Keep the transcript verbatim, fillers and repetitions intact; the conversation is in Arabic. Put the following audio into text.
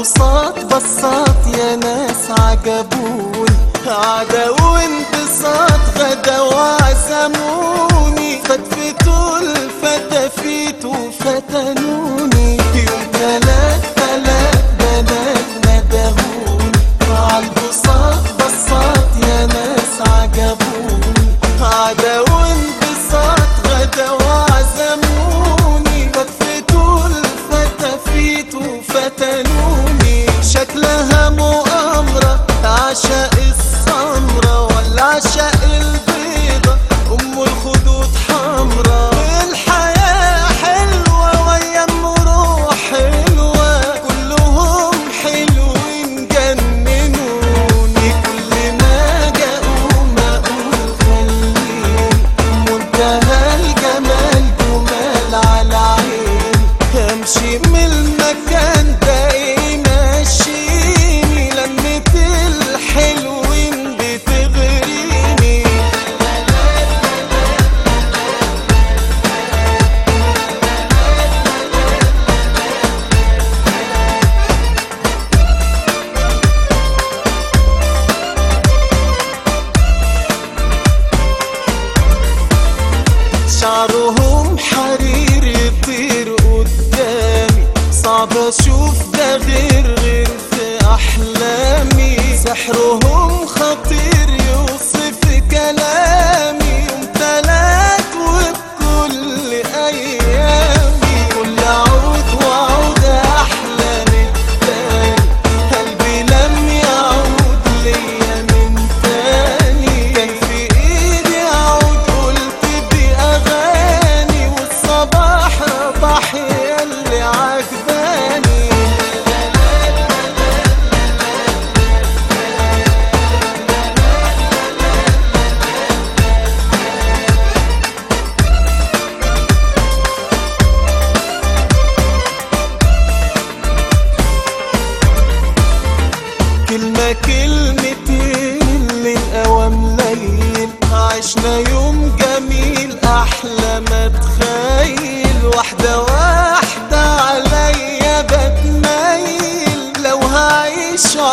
عالبساط بساط يا ناس عجبوني، عدا وانبساط غدا وعزموني، فتفتوا الفتافيت وفتنوني، يوم تلات تلات بنات ندهوني، عالبساط بساط يا ناس عجبوني، عدا وانبساط غدا وعزموني، فتفتوا الفتافيت وفتنوني، شكلها مؤامرة عشاء السمرة ولا عشاء البيضة أم الخدود حمرا، الحياة حلوة ويا المروح حلوة، كلهم حلوين جننوني، كل ما جاءوا ما أقول خليني، منتهى الجمال جمال على عيني، امشي من المكان ده ايه ماشيني، لمة الحلوين بتغريني. شعرهم حرير يطير قدامي، صعب اشوف ده غير غير في احلامي، سحرهم خطير يوصف كلامي، يوم تلات وبكل ايامي، كل عود وعود احلى من التاني، قلبي لم يعود ليا من تاني، كان في ايدي عود قلت باغاني، والصباح رباح ياللي عجباني. كلمة كلمتين اللي الأوام ليل، عشنا يوم جميل أحلى ما تخيل، واحدة واحدة عليا بتميل، لو هعيش